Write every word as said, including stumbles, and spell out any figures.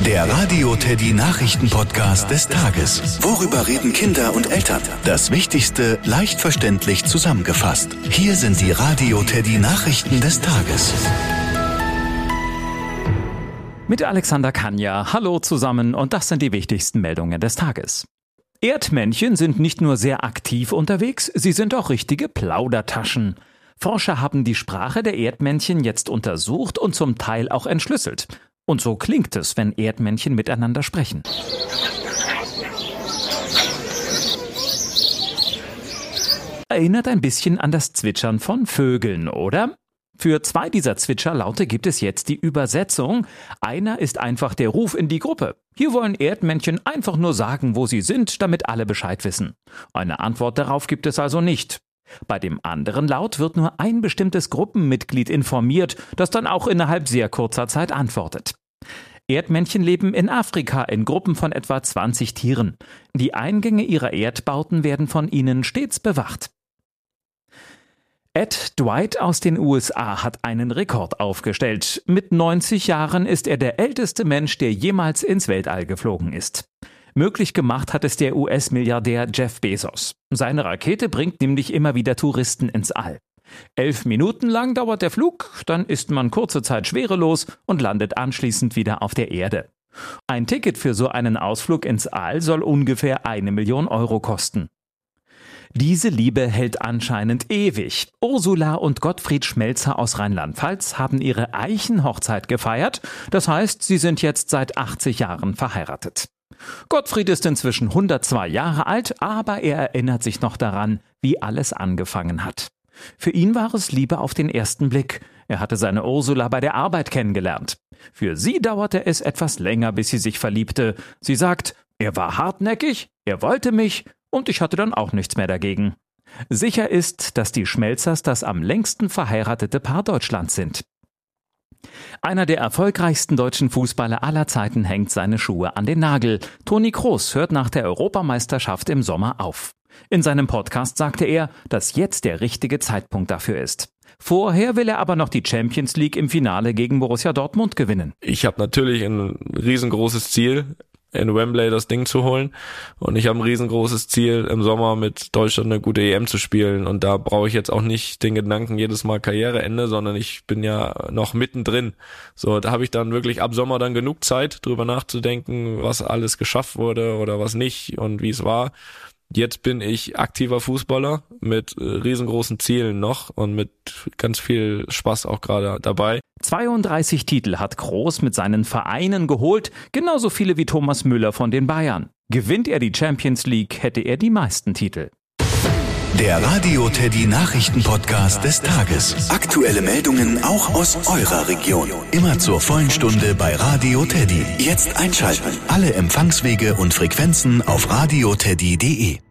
Der Radio Teddy Nachrichten-Podcast des Tages. Worüber reden Kinder und Eltern? Das Wichtigste leicht verständlich zusammengefasst. Hier sind die Radio Teddy Nachrichten des Tages. Mit Alexander Kanja. Hallo zusammen und das sind die wichtigsten Meldungen des Tages. Erdmännchen sind nicht nur sehr aktiv unterwegs, sie sind auch richtige Plaudertaschen. Forscher haben die Sprache der Erdmännchen jetzt untersucht und zum Teil auch entschlüsselt. Und so klingt es, wenn Erdmännchen miteinander sprechen. Erinnert ein bisschen an das Zwitschern von Vögeln, oder? Für zwei dieser Zwitscherlaute gibt es jetzt die Übersetzung. Einer ist einfach der Ruf in die Gruppe. Hier wollen Erdmännchen einfach nur sagen, wo sie sind, damit alle Bescheid wissen. Eine Antwort darauf gibt es also nicht. Bei dem anderen Laut wird nur ein bestimmtes Gruppenmitglied informiert, das dann auch innerhalb sehr kurzer Zeit antwortet. Erdmännchen leben in Afrika in Gruppen von etwa zwanzig Tieren. Die Eingänge ihrer Erdbauten werden von ihnen stets bewacht. Ed Dwight aus den U S A hat einen Rekord aufgestellt. Mit neunzig Jahren ist er der älteste Mensch, der jemals ins Weltall geflogen ist. Möglich gemacht hat es der U S-Milliardär Jeff Bezos. Seine Rakete bringt nämlich immer wieder Touristen ins All. Elf Minuten lang dauert der Flug, dann ist man kurze Zeit schwerelos und landet anschließend wieder auf der Erde. Ein Ticket für so einen Ausflug ins All soll ungefähr eine Million Euro kosten. Diese Liebe hält anscheinend ewig. Ursula und Gottfried Schmelzer aus Rheinland-Pfalz haben ihre Eichenhochzeit gefeiert. Das heißt, sie sind jetzt seit achtzig Jahren verheiratet. Gottfried ist inzwischen hundertzwei Jahre alt, aber er erinnert sich noch daran, wie alles angefangen hat. Für ihn war es Liebe auf den ersten Blick. Er hatte seine Ursula bei der Arbeit kennengelernt. Für sie dauerte es etwas länger, bis sie sich verliebte. Sie sagt, er war hartnäckig, er wollte mich und ich hatte dann auch nichts mehr dagegen. Sicher ist, dass die Schmelzers das am längsten verheiratete Paar Deutschlands sind. Einer der erfolgreichsten deutschen Fußballer aller Zeiten hängt seine Schuhe an den Nagel. Toni Kroos hört nach der Europameisterschaft im Sommer auf. In seinem Podcast sagte er, dass jetzt der richtige Zeitpunkt dafür ist. Vorher will er aber noch die Champions League im Finale gegen Borussia Dortmund gewinnen. Ich habe natürlich ein riesengroßes Ziel, in Wembley das Ding zu holen. Und ich habe ein riesengroßes Ziel, im Sommer mit Deutschland eine gute E M zu spielen. Und da brauche ich jetzt auch nicht den Gedanken, jedes Mal Karriereende, sondern ich bin ja noch mittendrin. So, da habe ich dann wirklich ab Sommer dann genug Zeit, drüber nachzudenken, was alles geschafft wurde oder was nicht und wie es war. Jetzt bin ich aktiver Fußballer mit riesengroßen Zielen noch und mit ganz viel Spaß auch gerade dabei. zweiunddreißig Titel hat Kroos mit seinen Vereinen geholt, genauso viele wie Thomas Müller von den Bayern. Gewinnt er die Champions League, hätte er die meisten Titel. Der Radio Teddy Nachrichten-Podcast des Tages. Aktuelle Meldungen auch aus eurer Region. Immer zur vollen Stunde bei Radio Teddy. Jetzt einschalten. Alle Empfangswege und Frequenzen auf radio teddy punkt de.